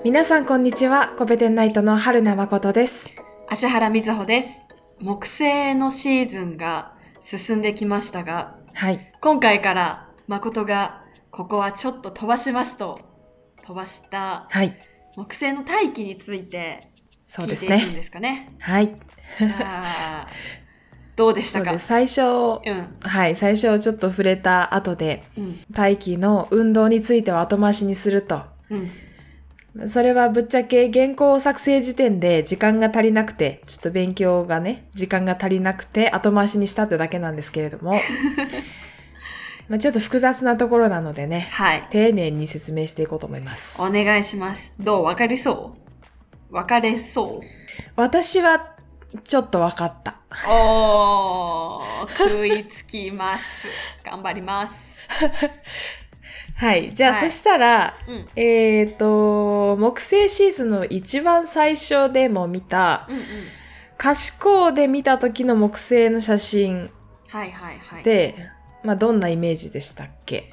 皆さんこんにちは。コペテンナイトの春名誠です。 芦原瑞穂です。木星のシーズンが進んできましたが、 はい。 今回から誠がここはちょっと飛ばしますと飛ばしたはい。 木星の大気についてそうです聞いていくんね。 ですかね。 はい。 じゃあどうでしたか？ そうです。最初ちょっと触れた後で、大気の運動については後回しにすると。それはぶっちゃけ原稿作成時点で時間が足りなくて、ちょっと勉強がね、時間が足りなくて後回しにしたってだけなんですけれども、ちょっと複雑なところなのでね、 はい。 丁寧に説明していこうと思います。 お願いします。どう？わかれそう？ 私はちょっとわかった。 食いつきます。頑張ります。 はい。じゃあ、そしたら、木星シーズンの一番最初でも見た、可視光で見た時の木星の写真で、どんなイメージでしたっけ？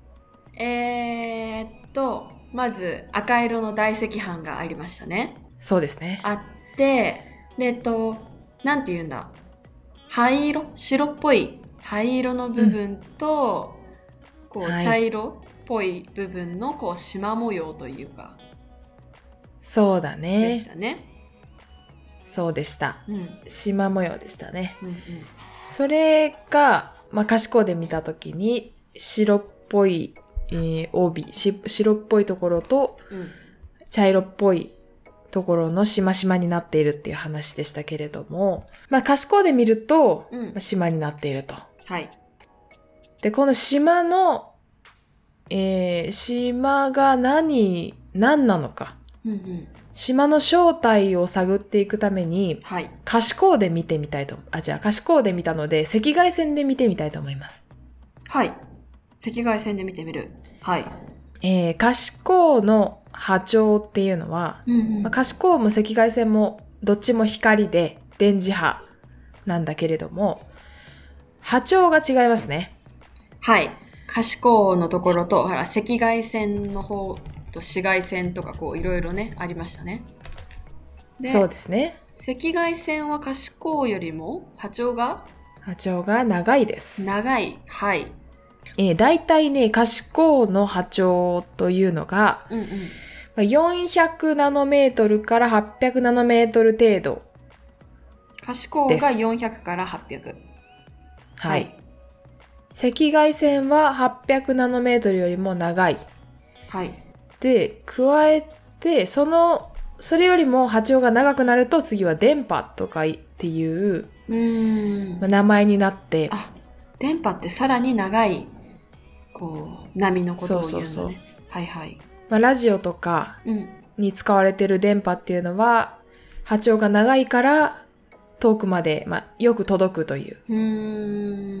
まず赤色の大赤斑がありましたね。 そうですね。 あって、なんて言うんだ、灰色、白っぽい灰色の部分と、茶色っぽい部分の縞模様というか、 そうだね。 でしたね。 そうでした。縞模様でしたね。それが、可視光で見たときに白っぽい、帯、白っぽいところと、茶色っぽいところのしましまになっているっていう話でしたけれども、可視光で見ると、しまになっていると。 はい。 で、この島の、島が何なのか。島の正体を探っていくために、可視光で見てみたいと、可視光で見たので、赤外線で見てみたいと思います。 はい。赤外線で見てみる。はい。 可視光の波長っていうのは、可視光も赤外線もどっちも光で電磁波なんだけれども、波長が違いますね。 はい。可視光のところと、赤外線の方と紫外線とかいろいろね、ありましたね。 そうですね。 赤外線は可視光よりも波長が長いです。 長い。はい。 だいたいね、可視光の波長というのが、400ナノメートルから800ナノメートル程度。 可視光が400から800。 はい。赤外線は800ナノメートルよりも長い。 はい。 で、加えて、それよりも波長が長くなると次は電波とかっていう名前になって。 電波ってさらに長い、波のことを言うんだね。 そう。 はいはい。 ラジオとかに使われている電波っていうのは、波長が長いから遠くまで、よく届くという。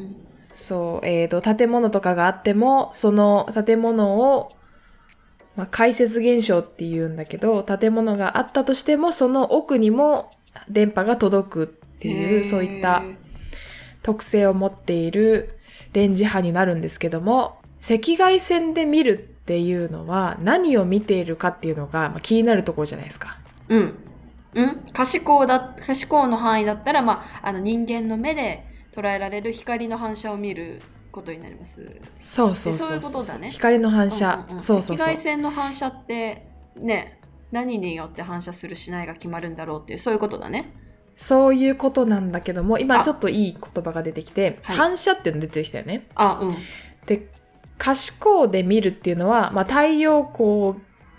そう、建物とかがあっても、その建物を、解説現象って言うんだけど、建物があったとしても、その奥にも電波が届くっていう、そういった特性を持っている電磁波になるんですけども、赤外線で見るっていうのは何を見ているかっていうのが、気になるところじゃないですか。 可視光の範囲だったら、人間の目で捉えられる光の反射を見ることになります。 そういうことだね。 光の反射。 赤外線の反射ってね、何によって反射するしないが決まるんだろうっていう、そういうことだね。 そういうことなんだけども、今ちょっといい言葉が出てきて、反射っていうの出てきたよね。で、可視光で見るっていうのは、太陽光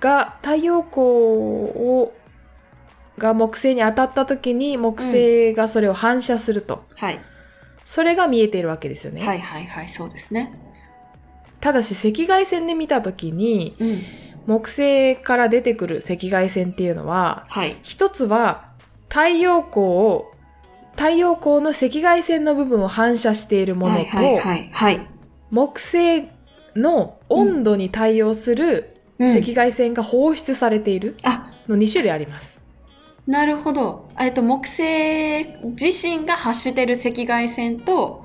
が木星に当たった時に木星がそれを反射すると。それが見えているわけですよね。 そうですね。 ただし赤外線で見た時に、木星から出てくる赤外線っていうのは、一つは太陽光の赤外線の部分を反射しているものと、木星の温度に対応する赤外線が放出されているの2種類あります。 なるほど。木星自身が発している赤外線と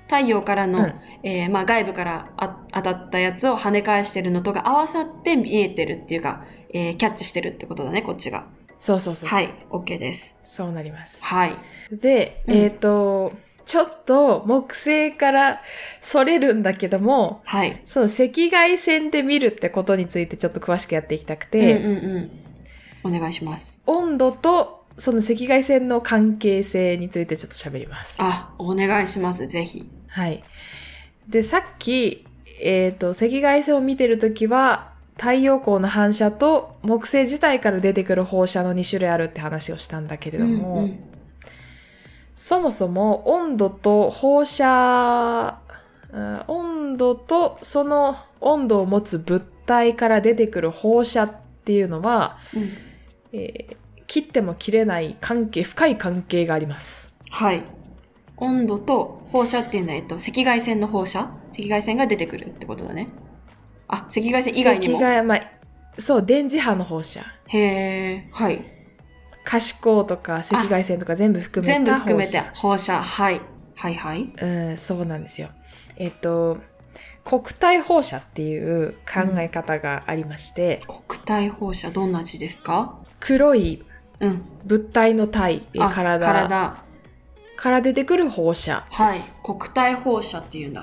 太陽からの、外部から当たったやつを跳ね返してるのとが合わさって見えてるっていうか、キャッチしてるってことだね、こっちが。 そう。 はい、OK です。 そうなります。 はい。 で、ちょっと木星からそれるんだけども、 はい。 その赤外線で見るってことについてちょっと詳しくやっていきたくて、 お願いします。 温度とその赤外線の関係性についてちょっと喋ります。 お願いします、ぜひ。 はい。で、さっき、赤外線を見てるときは、太陽光の反射と木星自体から出てくる放射の2種類あるって話をしたんだけれども、そもそも温度と放射、温度とその温度を持つ物体から出てくる放射っていうのは、切っても切れない深い関係があります。 はい。温度と放射っていうのは、赤外線の放射？赤外線が出てくるってことだね。赤外線以外にも。 そう、電磁波の放射。 へー、はい。 可視光とか赤外線とか全部含めた放射。はい。 そうなんですよ。黒体放射っていう考え方がありまして、 黒体放射どんな字ですか？ 黒い物体の体、体から出てくる放射です。 はい。黒体放射っていうんだ。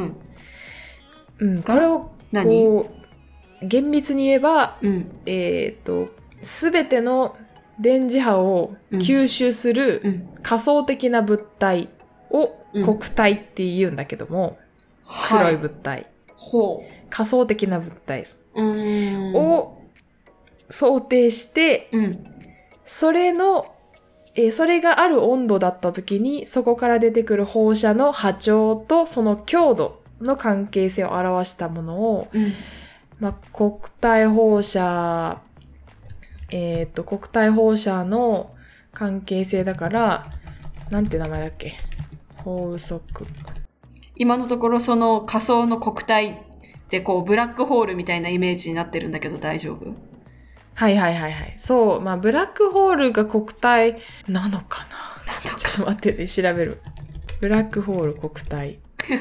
これをこう厳密に言えば、すべての電磁波を吸収する仮想的な物体を黒体って言うんだけども、黒い物体、仮想的な物体を想定して、それがある温度だった時にそこから出てくる放射の波長とその強度の関係性を表したものを、黒体放射の関係性だから、なんて名前だっけ？法則。 今のところその仮想の黒体ってこうブラックホールみたいなイメージになってるんだけど大丈夫？ はい。そう、ブラックホールが黒体なのかな？ちょっと待ってね、調べる。ブラックホール黒体。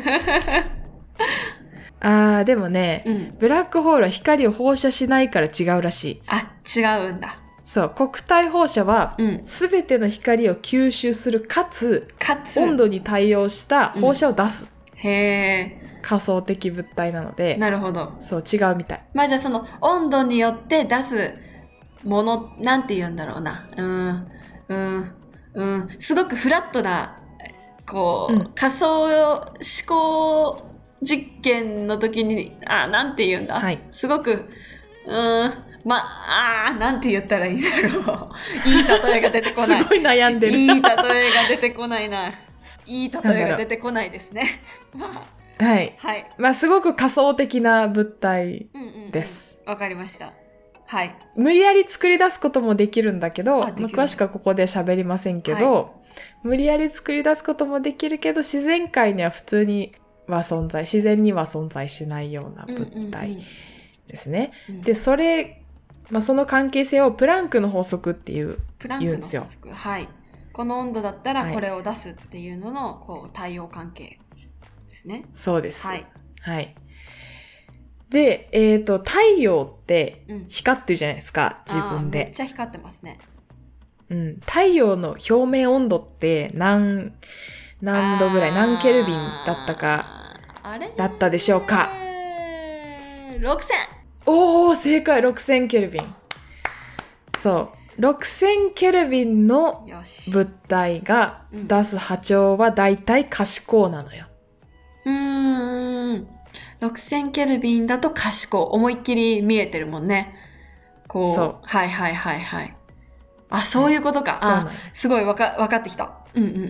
でもね、ブラックホールは光を放射しないから違うらしい。 違うんだ。 そう、黒体放射は、すべての光を吸収するかつ温度に対応した放射を出す。 へー。 仮想的物体なので。 なるほど。 そう、違うみたい。 じゃあその温度によって出すもの、なんて言うんだろうな。すごくフラットな、仮想思考実験の時に、なんて言うんだ、すごく、なんて言ったらいいんだろう。いい例えが出てこない。 すごい悩んでる。 いい例えが出てこないな。いい例えが出てこないですね。 はい。すごく仮想的な物体です。 わかりました。はい。 無理やり作り出すこともできるんだけど、詳しくはここで喋りませんけど、無理やり作り出すこともできるけど、自然界には普通には自然には存在しないような物体ですね。で、その関係性をプランクの法則って言うんですよ。 はい。この温度だったらこれを出すっていうのの、対応関係ですね。 そうです。はい。で、太陽って光ってるじゃないですか、自分で。 めっちゃ光ってますね。 太陽の表面温度って何度ぐらい、何ケルビンだったでしょうか ？6000。 おー、正解、6000ケルビン。そう。6000ケルビンの物体が出す波長はだいたい可視光なのよ。 6000ケルビンだと可視光。思いっきり見えてるもんね。そう。はい。そういうことか。すごいわかってきた。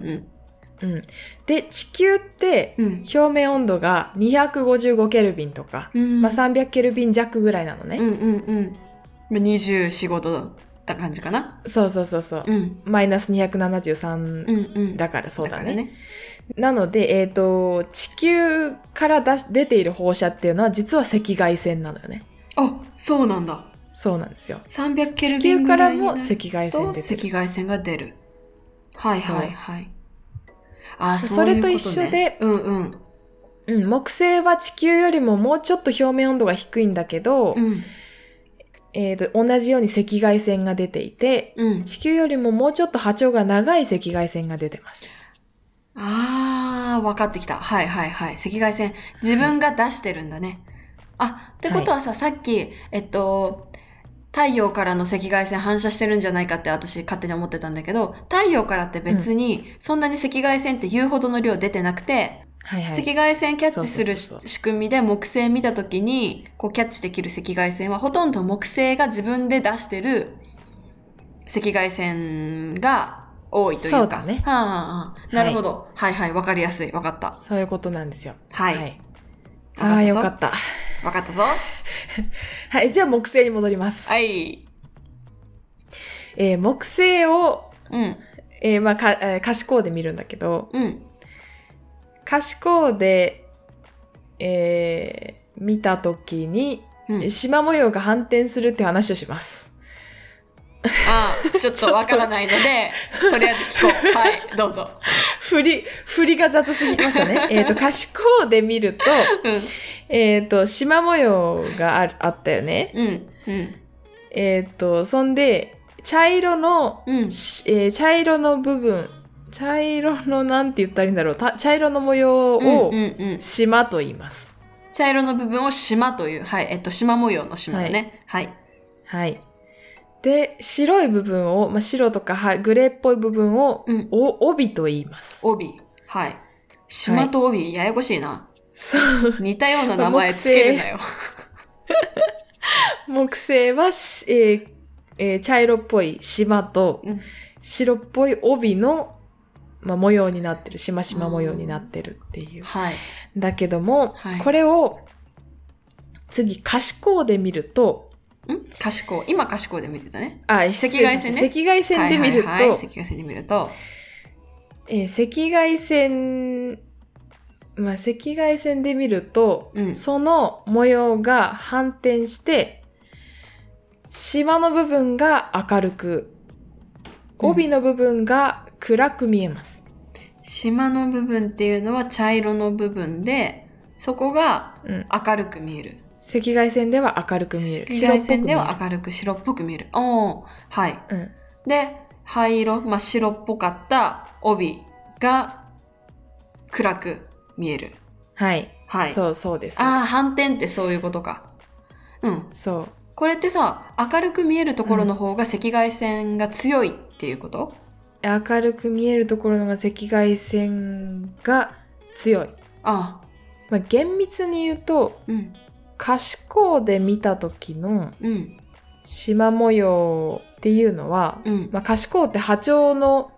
で、地球って表面温度が255ケルビンとか、300ケルビン弱ぐらいなのね。 24、5度だった感じかな。 そう。マイナス273だからそうだね。なので、地球から出ている放射っていうのは実は赤外線なのよね。 そうなんだ。 そうなんですよ。 300ケルビンぐらいになると地球からも赤外線出てる。 赤外線が出る。はい。 あ、そういうことね。 それと一緒で、 うんうん。 うん、木星は地球よりももうちょっと表面温度が低いんだけど、 うん、 同じように赤外線が出ていて、 うん、 地球よりももうちょっと波長が長い赤外線が出てます。 あー、分かってきた。はいはいはい。赤外線。自分が出してるんだね。はい、あ、ってことはさ、さっき、太陽からの赤外線反射してるんじゃないかって私勝手に思ってたんだけど、太陽からって別にそんなに赤外線って言うほどの量出てなくて、はいはい、赤外線キャッチする仕組みで木星見たときにこうキャッチできる赤外線はほとんど木星が自分で出してる赤外線が多いというか。 そうだね。 はあ、なるほど。はいはい、わかりやすい。わかった。 そういうことなんですよ。 はい。はい、 ああ、よかった。 わかったぞ。 はい、じゃあ木星に戻ります。 はい。 木星を、 うん。 可視光で見るんだけど、 うん。 可視光で、見たときに、縞模様が反転するって話をします。 ああ、ちょっとわからないので、とりあえず聞こう。はい、どうぞ。 振りが雑すぎましたね。可視光で見ると、縞模様があったよね。 うん。 そんで、茶色の部分、茶色のなんて言ったらいいんだろう。茶色の模様を縞と言います。 茶色の部分を縞という。はい。縞模様の縞だね。はい。 はい。で、白い部分を、白とかグレーっぽい部分を、帯と言います。 帯。はい。縞と帯、ややこしいな。 そう。 似たような名前つけるなよ。 木星は、茶色っぽい縞と、白っぽい帯の、模様になってる。しましま模様になってるっていう。 はい。 だけども、これを、次、可視光で見ると、 可視光。今可視光で見てたね。 赤外線ね。赤外線で見ると、 赤外線で見ると、 赤外線、赤外線で見ると、その模様が反転して、縞の部分が明るく、帯の部分が暗く見えます。 縞の部分っていうのは茶色の部分で、そこが明るく見える。 赤外線では明るく見える。 赤外線では明るく白っぽく見える。はい。で、灰色、白っぽかった帯が暗く見える。 はい。はい。そうです。 反転ってそういうことか。 そう。 これってさ、明るく見えるところの方が赤外線が強いっていうこと？ 明るく見えるところのが赤外線が強い。厳密に言うと、可視光で見た時の縞模様っていうのは、可視光って波長の、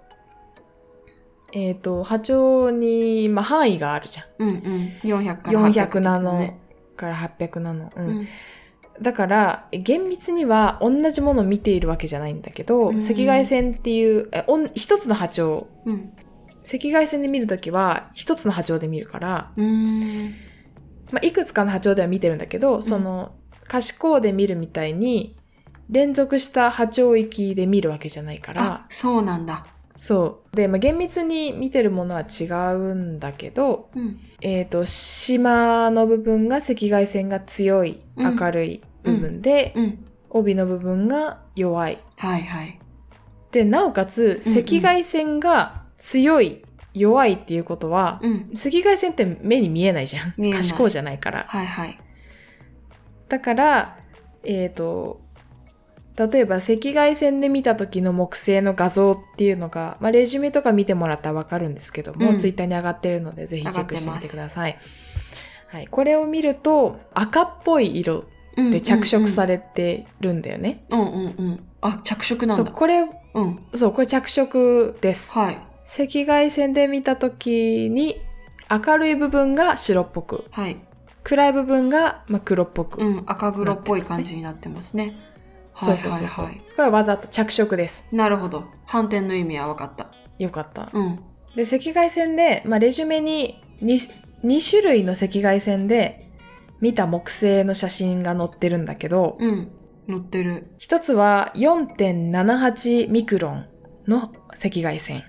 波長に、範囲があるじゃん。 400から800、 400ナノから800ナノ。だから、厳密には同じものを見ているわけじゃないんだけど、赤外線っていう、一つの波長。赤外線で見るときは、一つの波長で見るから、いくつかの波長では見てるんだけど、その、可視光で見るみたいに、連続した波長域で見るわけじゃないから。 そうなんだ。 そう。で、厳密に見てるものは違うんだけど、縞の部分が赤外線が強い、明るい部分で、帯の部分が弱い。 はいはい。 で、なおかつ、赤外線が強い、弱いっていうことは、赤外線って目に見えないじゃん。可視光じゃないから。 はいはい。 だから、例えば赤外線で見た時の木星の画像っていうのが、レジュメとか見てもらったらわかるんですけども、ツイッターに上がってるので、ぜひチェックしてみてください。はい。これを見ると、赤っぽい色で着色されてるんだよね。 着色なんだ。 これ着色です。 はい。 赤外線で見たときに明るい部分が白っぽく、暗い部分が黒っぽく、 赤黒っぽい感じになってますね。 そう。これはわざと着色です。 なるほど。反転の意味は分かった。 よかった。で、赤外線で、レジュメに2種類の赤外線で見た木星の写真が載ってるんだけど、 載ってる。 一つは 4.78 ミクロンの赤外線。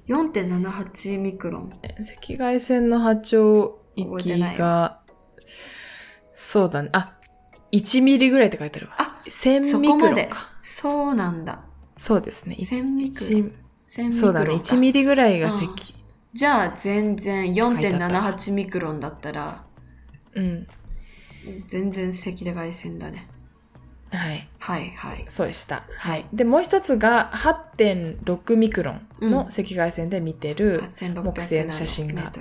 4.78 ミクロン。 赤外線の波長域が、そうだね。1ミリぐらいって書いてあるわ。1000ミクロンか。 そうなんだ。 そうですね。 1000ミクロン。1000ミクロンそうだね。1ミリぐらいがじゃあ全然 4.78 ミクロンだったら、全然赤外線だね。 はい。 はいはい。 そうでした。はい。で、もう一つが 8.6 ミクロンの赤外線で見てる木星の写真があって。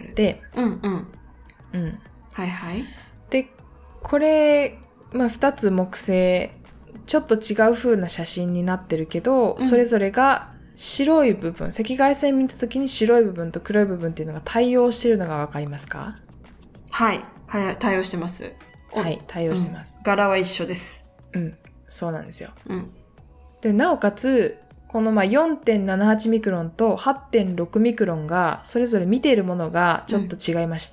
はいはい。 で、これ、2つ木星、ちょっと違う風な写真になってるけど、それぞれが白い部分、赤外線見た時に白い部分と黒い部分っていうのが対応してるのがわかりますか？ はい。対応してます。 はい、対応してます。 柄は一緒です。 そうなんですよ。で、なおかつ、この4.78 ミクロンと 8.6 ミクロンが、それぞれ見ているものがちょっと違いまして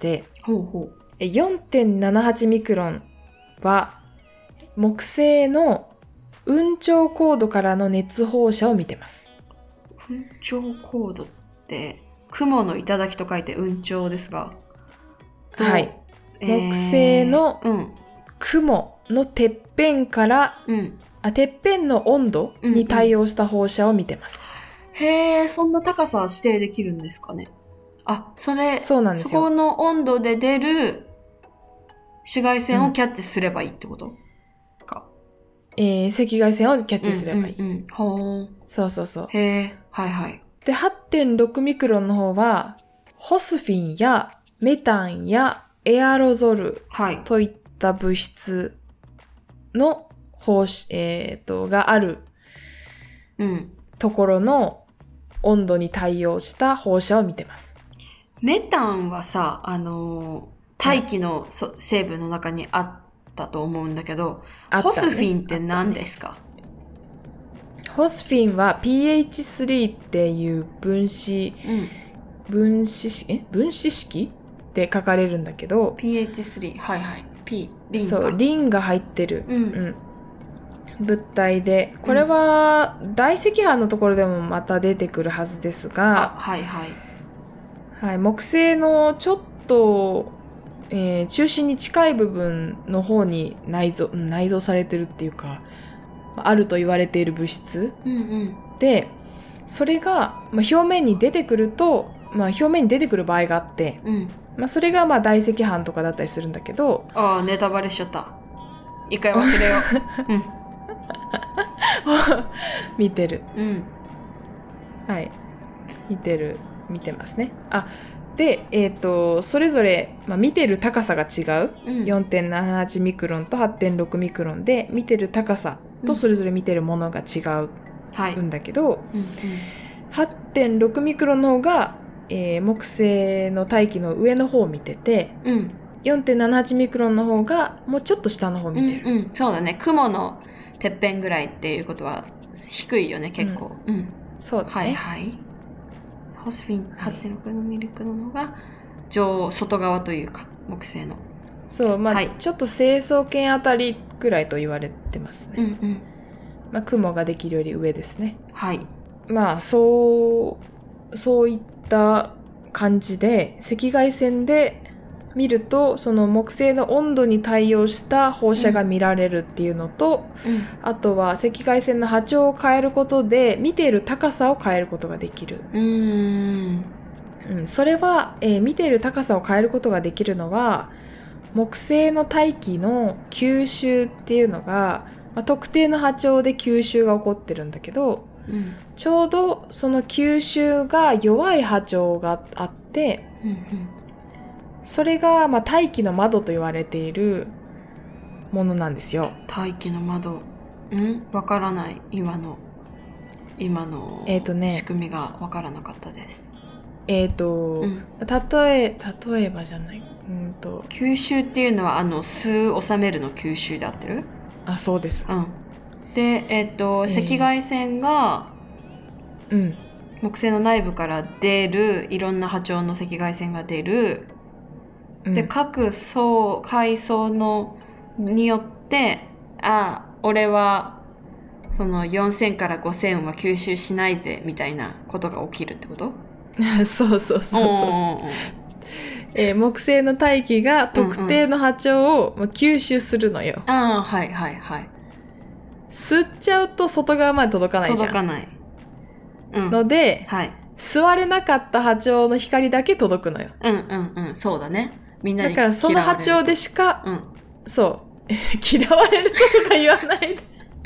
、4.78 ミクロンは、木星の雲頂高度からの熱放射を見てます。 雲頂高度って、雲の頂と書いて雲頂ですが。 はい。木星の雲のてっぺんから、てっぺんの温度に対応した放射を見てます。 へー、そんな高さは指定できるんですかね。 そうなんですよ。 そこの温度で出る紫外線をキャッチすればいいってことか。 赤外線をキャッチすればいい。そうそうそう。 へー、はいはい。 で、8.6 ミクロンの方は、ホスフィンやメタンやエアロゾルといった物質のがあるところの温度に対応した放射を見てます。 メタンはさ、大気の成分の中にあったと思うんだけど、ホスフィンって何ですか？ ホスフィンは pH3 っていう分子式って書かれるんだけど、 pH3、はいはい。リンか。 そう、リンが入ってる、物体で、これは大赤斑のところでもまた出てくるはずですが、 はいはい。 はい、木星のちょっと、中心に近い部分の方に内蔵されてるっていうか、あると言われている物質、で、それが、表面に出てくると、表面に出てくる場合があって、それが大赤斑とかだったりするんだけど、 ネタバレしちゃった。一回忘れよう。 見てる。はい。見てますね。で、それぞれ、見てる高さが違う。4.78 ミクロンと 8.6 ミクロンで、見てる高さとそれぞれ見てるものが違うんだけど、8.6 ミクロンの方が、木星の大気の上の方を見てて、4.78 ミクロンの方がもうちょっと下の方を見てる。 そうだね。雲のてっぺんぐらいっていうことは低いよね、結構。 そうだね。 はいはい。ホスフィン 8.6 ミリクロンの方が外側というか、木星の。 そう、ちょっと成層圏あたりぐらいと言われてますね。雲ができるより上ですね。 はい。 そういった感じで、赤外線で見ると、その木星の温度に対応した放射が見られるっていうのと、あとは赤外線の波長を変えることで、見ている高さを変えることができる。それは、見ている高さを変えることができるのは、木星の大気の吸収っていうのが、特定の波長で吸収が起こってるんだけど、ちょうどその吸収が弱い波長があって、それが大気の窓と言われているものなんですよ。 大気の窓。わからない。今の仕組みがわからなかったです。 例えばじゃない。 吸収っていうのは吸う収めるの吸収で合ってる？ そうです。 で、赤外線が、木星の内部から出る、いろんな波長の赤外線が出る。で、各階層によって、俺は、その4000から5000は吸収しないぜ、みたいなことが起きるってこと？ そうそうそうそう。木星の大気が特定の波長を吸収するのよ。 ああ、はいはいはい。 吸っちゃうと外側まで届かないじゃん。 届かない。 ので、 はい。 吸われなかった波長の光だけ届くのよ。 そうだね。みんなにだからその波長でしか、そう。嫌われるとか言わないで。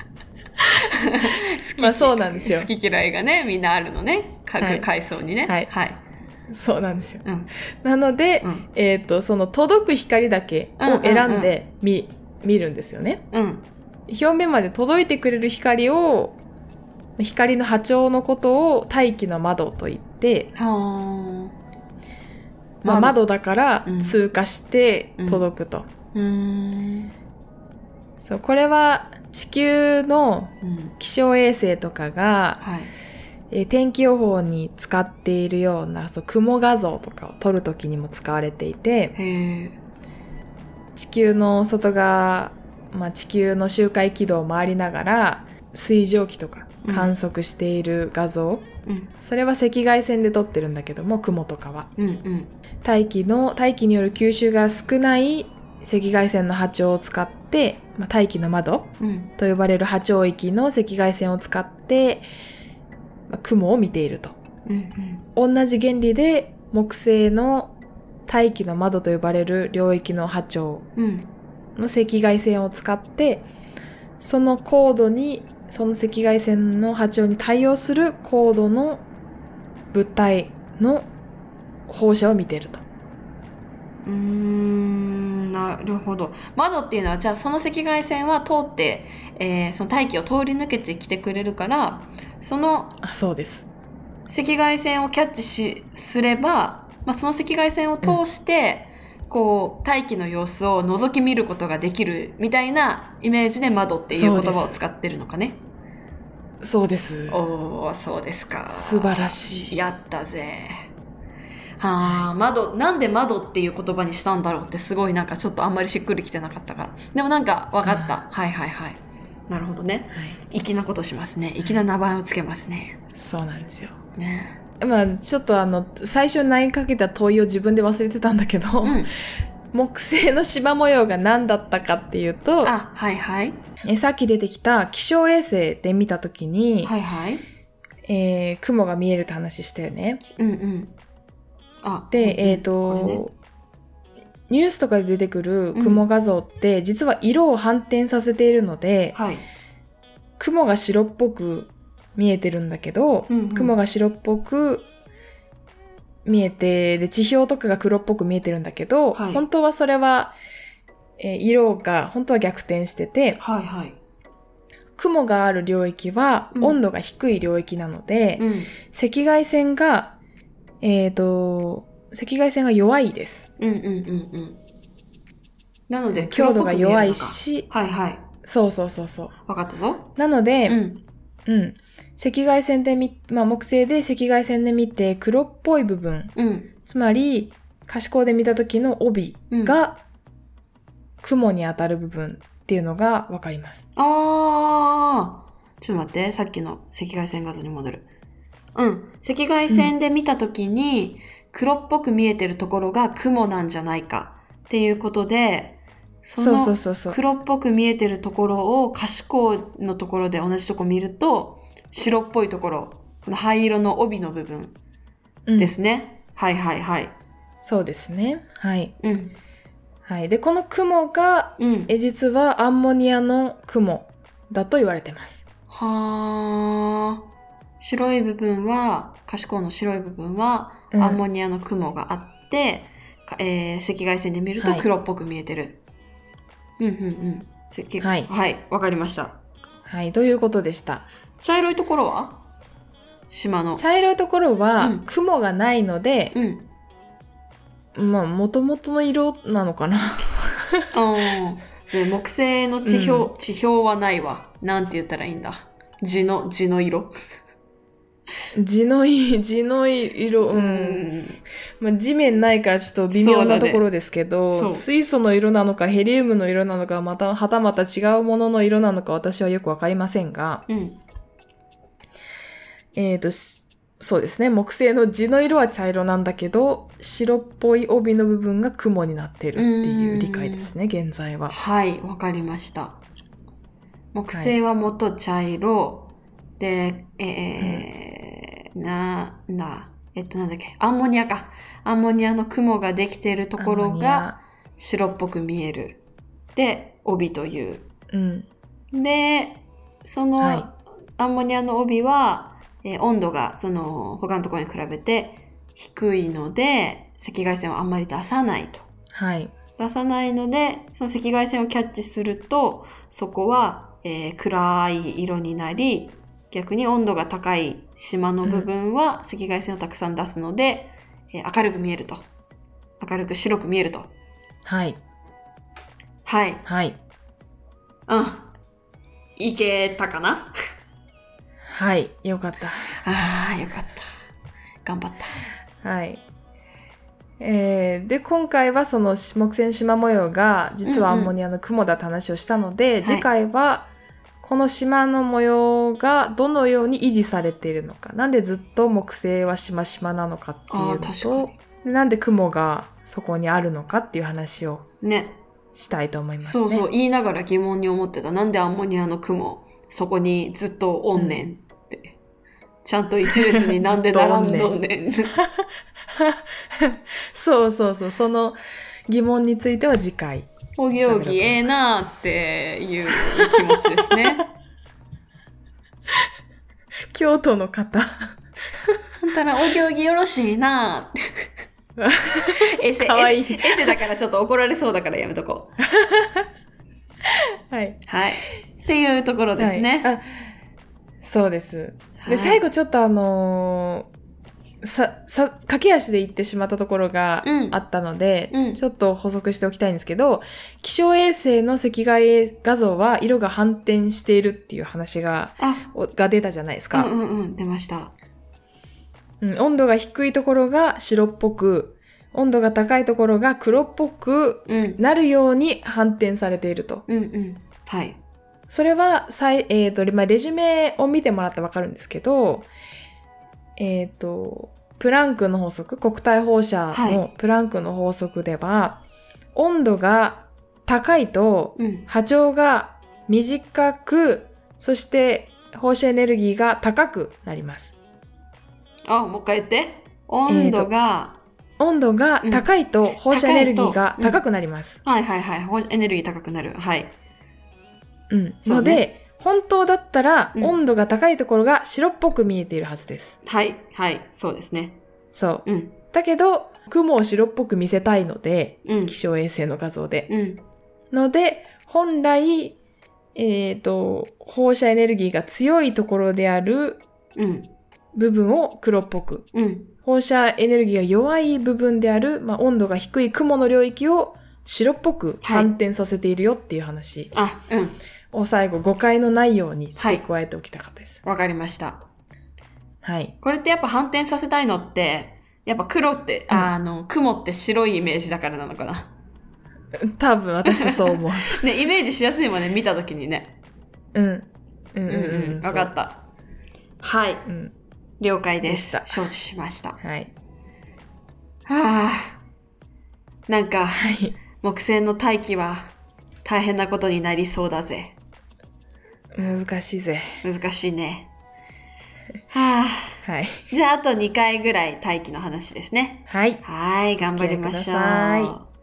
まあそうなんですよ。 好き嫌いがね、みんなあるのね。各階層にね。 はい。そうなんですよ。なので、その届く光だけを選んで見るんですよね。表面まで届いてくれる光の波長のことを大気の窓と言って、窓だから通過して届くと。そう、これは地球の気象衛星とかが、天気予報に使っているような雲画像とかを撮るときにも使われていて、地球の外側、地球の周回軌道を回りながら水蒸気とか観測している画像、それは赤外線で撮ってるんだけども、雲とかは、大気による吸収が少ない赤外線の波長を使って、大気の窓と呼ばれる波長域の赤外線を使って、雲を見ていると、同じ原理で木星の大気の窓と呼ばれる領域の波長の赤外線を使って、その高度に、その赤外線の波長に対応する高度の物体の放射を見ていると。 なるほど。窓っていうのは、じゃあその赤外線は通って、その大気を通り抜けてきてくれるから、 そうです。 赤外線をキャッチすれば、その赤外線を通して、大気の様子を覗き見ることができるみたいなイメージで窓っていう言葉を使ってるのかね。 そうです。 おー、そうですか。 素晴らしい。 やったぜ。なんで窓っていう言葉にしたんだろうってすごいちょっとあんまりしっくりきてなかったから。でも分かった。はい。なるほどね。粋なことしますね。粋な名前をつけますね。 そうなんですよ。 ね。 ちょっと最初に投げかけた問いを自分で忘れてたんだけど、木星の縞模様が何だったかっていうと、さっき出てきた気象衛星で見たときに、雲が見えるって話したよね。で、ニュースとかで出てくる雲画像って、実は色を反転させているので、雲が白っぽく見えてるんだけど、雲が白っぽく見えて、で、地表とかが黒っぽく見えてるんだけど、本当はそれは、色が本当は逆転してて、雲がある領域は温度が低い領域なので、赤外線が弱いです。 なので、 強度が弱いし、そう。 わかったぞ。 なので、赤外線で木星で赤外線で見て黒っぽい部分、つまり可視光で見た時の帯が雲に当たる部分っていうのがわかります。 ちょっと待って、さっきの赤外線画像に戻る。赤外線で見た時に黒っぽく見えてるところが雲なんじゃないかっていうことで、その黒っぽく見えてるところを可視光のところで同じとこ見ると、白っぽいところ、この灰色の帯の部分ですね。 そうですね。で、この雲が、実はアンモニアの雲だと言われてます。 白い部分は、可視光の白い部分は、アンモニアの雲があって、赤外線で見ると黒っぽく見えてる。わかりました。 ということでした。 茶色いところは？島の。 茶色いところは、雲がないので、元々の色なのかな。 じゃあ木星の地表はないわ。なんて言ったらいいんだ。地の色。 地の色、地面ないからちょっと微妙なところですけど、水素の色なのかヘリウムの色なのか、はたまた違うものの色なのか私はよくわかりませんが、 そうですね。木星の地の色は茶色なんだけど、白っぽい帯の部分が雲になっているっていう理解ですね、現在は。 はい、わかりました。木星は元茶色、で、なんだっけ、アンモニアか。アンモニアの雲ができているところが白っぽく見える。で、帯という。 うん、 で、そのアンモニアの帯は、温度がその他のところに比べて低いので、赤外線をあんまり出さないと。 はい。 出さないので、その赤外線をキャッチすると、そこは、暗い色になり、逆に温度が高い島の部分は赤外線をたくさん出すので、明るく見えると。明るく白く見えると。 はい。 はい。 はい。 うん。いけたかなはい。よかった。 ああ、よかった。頑張った。 はい。で、今回はその木星の縞模様が実はアンモニアの雲だって話をしたので、次回はこの縞の模様がどのように維持されているのか、なんでずっと木星は縞々なのかっていうのと、なんで雲がそこにあるのかっていう話をしたいと思いますね。 そうそう、言いながら疑問に思ってた。なんでアンモニアの雲、そこにずっとおんねんって。ちゃんと一列になんで並んどんねん。 そうそうそう、その疑問については次回。 おぎおぎええなーっていう気持ちですね。 京都の方。 あんたらおぎおぎよろしいなーって。 かわいい。 エセだからちょっと怒られそうだからやめとこう。はい。 はい。っていうところですね。 はい、そうです。で、最後ちょっと駆け足で行ってしまったところがあったので、ちょっと補足しておきたいんですけど、気象衛星の赤外画像は色が反転しているっていう話が出たじゃないですか。 出ました。 温度が低いところが白っぽく、温度が高いところが黒っぽくなるように反転されていると。 はい。 それは、レジュメを見てもらったらわかるんですけど、プランクの法則、国体放射のプランクの法則では、温度が高いと波長が短く、そして放射エネルギーが高くなります。 もう一回言って。温度が高いと放射エネルギーが高くなります。 はい。放射エネルギー高くなる。はい。 ので、本当だったら、温度が高いところが白っぽく見えているはずです。 はい。そうですね。 そう。だけど、雲を白っぽく見せたいので、気象衛星の画像で。ので、本来、放射エネルギーが強いところである部分を黒っぽく。放射エネルギーが弱い部分である、温度が低い雲の領域を白っぽく反転させているよっていう話。を最後誤解のないように付け加えておきたかったです。 わかりました。 はい。 これってやっぱ反転させたいのって、やっぱ黒って、雲って白いイメージだからなのかな。 多分私そう思う。 ね、イメージしやすいもんね、見たときにね。わかった。はい。了解です。承知しました。 はい。 なんか、木星の大気は大変なことになりそうだぜ。 難しいぜ。 難しいね。はい。じゃあ、あと2回ぐらい大気の話ですね。 はい。 頑張りましょう。